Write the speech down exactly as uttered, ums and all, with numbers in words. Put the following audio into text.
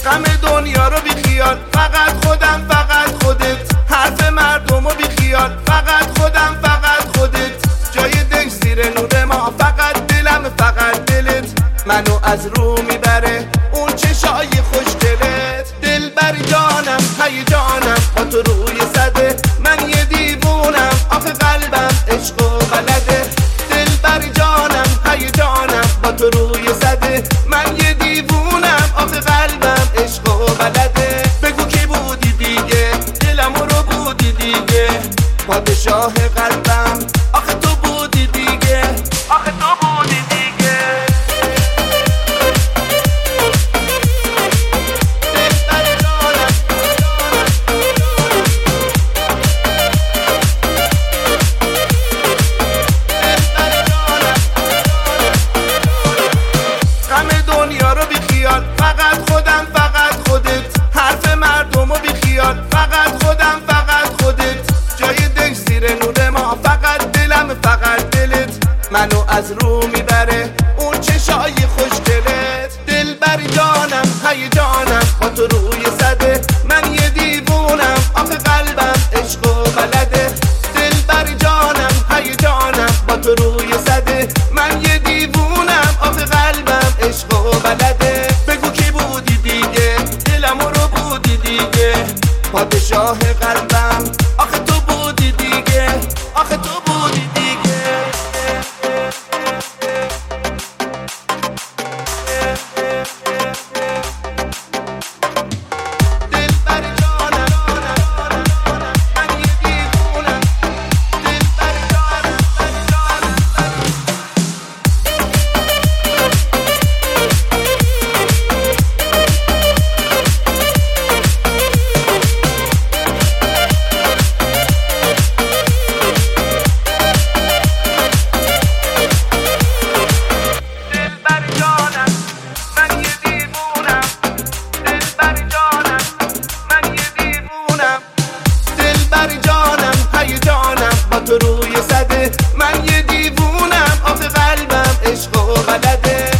غم دنیا رو بی خیال، فقط خودم فقط خودت. حرف مردم رو بی خیال، فقط خودم فقط خودت. جای دل زیر نور ما، فقط دلم فقط دلت. منو از رو میبره اون چشای خوشگلت. دل بر جانم هی جانم با تو روی صده. من یه دیوونم آخه قلبم عشق و بلده. دل بر جانم هی جانم با تو روی صده. من یه دیوونم آخه قلبم عشق و بلده. بگو کی بودی دیگه، دلم رو بودی دیگه. پادشاه قلبم آخه تو بودی دیگه، آخه تو بودی دیگه. فقط خودم فقط خودت. حرف مردم رو بی خیال، فقط خودم فقط خودت. جای دل زیر نور ما، فقط دلم فقط دلت. منو از رو میبره اون چشای خوشگلت. دل بر جانم هی جانم با تو روی صده. من یه دیوونم آخه قلبم عشق و بلده. دل بر جانم هی جانم با تو روی صده. من یه دیوونم آخه قلبم عشق و بلده. پادشاه قلبم آخه تو بودی دیگه، آخه تو بودی دیگه. دل بر جانم من یه دیوونم. دل بر جانم تو روی صده. من یه دیوونم آخه قلبم عشق و بلده.